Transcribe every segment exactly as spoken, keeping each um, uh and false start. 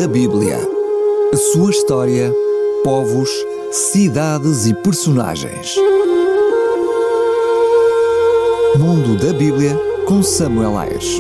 da Bíblia. A sua história, povos, cidades e personagens. Mundo da Bíblia com Samuel Ayres.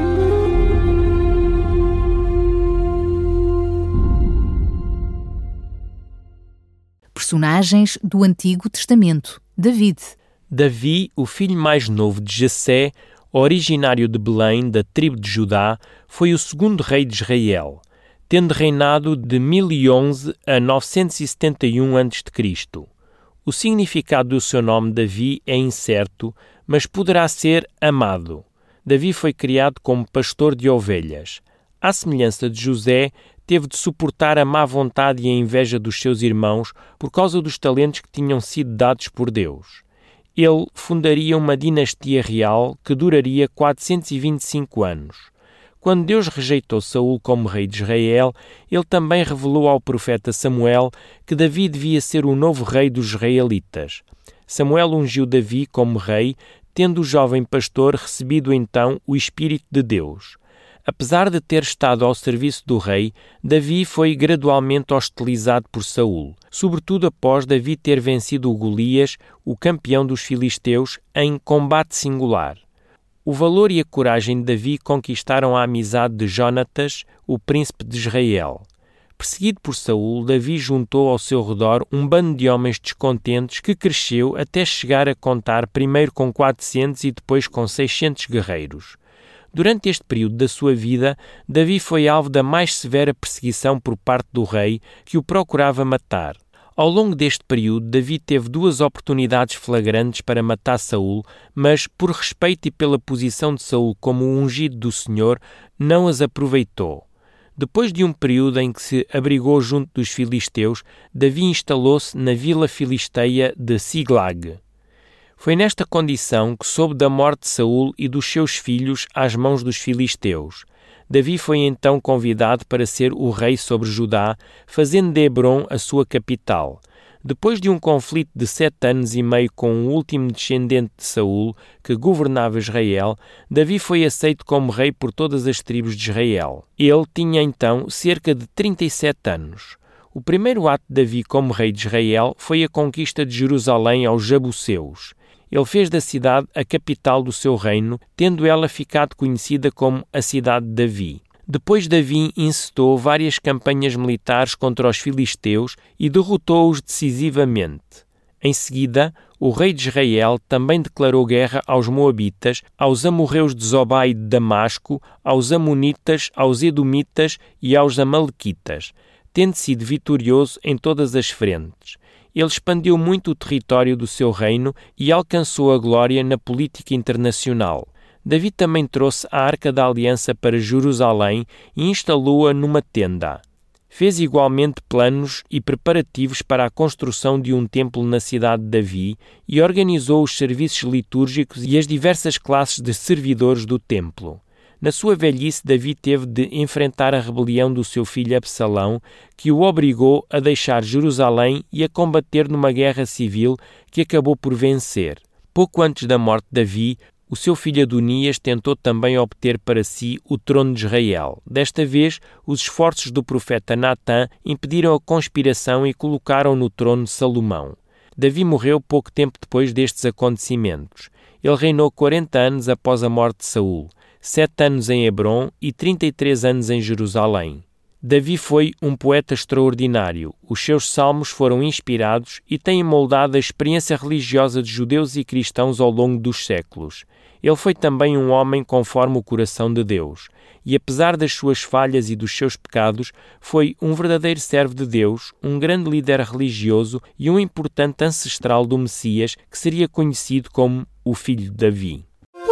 Personagens do Antigo Testamento. David. Davi, o filho mais novo de Jessé, originário de Belém, da tribo de Judá, foi o segundo rei de Israel, tendo reinado de mil e onze a novecentos e setenta e um antes de Cristo. O significado do seu nome Davi é incerto, mas poderá ser amado. Davi foi criado como pastor de ovelhas. À semelhança de José, teve de suportar a má vontade e a inveja dos seus irmãos por causa dos talentos que tinham sido dados por Deus. Ele fundaria uma dinastia real que duraria quatrocentos e vinte e cinco anos. Quando Deus rejeitou Saul como rei de Israel, ele também revelou ao profeta Samuel que Davi devia ser o novo rei dos israelitas. Samuel ungiu Davi como rei, tendo o jovem pastor recebido então o Espírito de Deus. Apesar de ter estado ao serviço do rei, Davi foi gradualmente hostilizado por Saul, sobretudo após Davi ter vencido o Golias, o campeão dos filisteus, em combate singular. O valor e a coragem de Davi conquistaram a amizade de Jonatas, o príncipe de Israel. Perseguido por Saul, Davi juntou ao seu redor um bando de homens descontentes que cresceu até chegar a contar primeiro com quatrocentos e depois com seiscentos guerreiros. Durante este período da sua vida, Davi foi alvo da mais severa perseguição por parte do rei, que o procurava matar. Ao longo deste período, Davi teve duas oportunidades flagrantes para matar Saul, mas, por respeito e pela posição de Saul como o ungido do Senhor, não as aproveitou. Depois de um período em que se abrigou junto dos filisteus, Davi instalou-se na vila filisteia de Siglag. Foi nesta condição que soube da morte de Saul e dos seus filhos às mãos dos filisteus. Davi foi então convidado para ser o rei sobre Judá, fazendo de Hebrom a sua capital. Depois de um conflito de sete anos e meio com o último descendente de Saul, que governava Israel, Davi foi aceito como rei por todas as tribos de Israel. Ele tinha então cerca de trinta e sete anos. O primeiro ato de Davi como rei de Israel foi a conquista de Jerusalém aos Jebuseus. Ele fez da cidade a capital do seu reino, tendo ela ficado conhecida como a cidade de Davi. Depois Davi incitou várias campanhas militares contra os filisteus e derrotou-os decisivamente. Em seguida, o rei de Israel também declarou guerra aos moabitas, aos amorreus de Zobá e de Damasco, aos amonitas, aos edomitas e aos amalequitas, tendo sido vitorioso em todas as frentes. Ele expandiu muito o território do seu reino e alcançou a glória na política internacional. Davi também trouxe a Arca da Aliança para Jerusalém e instalou-a numa tenda. Fez igualmente planos e preparativos para a construção de um templo na cidade de Davi e organizou os serviços litúrgicos e as diversas classes de servidores do templo. Na sua velhice, Davi teve de enfrentar a rebelião do seu filho Absalão, que o obrigou a deixar Jerusalém e a combater numa guerra civil que acabou por vencer. Pouco antes da morte de Davi, o seu filho Adonias tentou também obter para si o trono de Israel. Desta vez, os esforços do profeta Natã impediram a conspiração e colocaram no trono Salomão. Davi morreu pouco tempo depois destes acontecimentos. Ele reinou quarenta anos após a morte de Saul. Sete anos em Hebrom e trinta e três anos em Jerusalém. Davi foi um poeta extraordinário. Os seus salmos foram inspirados e têm moldado a experiência religiosa de judeus e cristãos ao longo dos séculos. Ele foi também um homem conforme o coração de Deus. E apesar das suas falhas e dos seus pecados, foi um verdadeiro servo de Deus, um grande líder religioso e um importante ancestral do Messias, que seria conhecido como o Filho de Davi.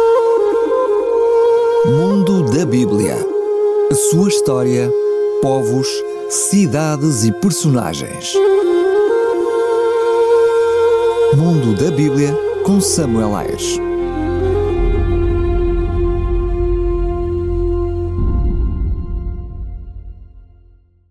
Mundo da Bíblia. A sua história, povos, cidades e personagens. Mundo da Bíblia com Samuel Ayres.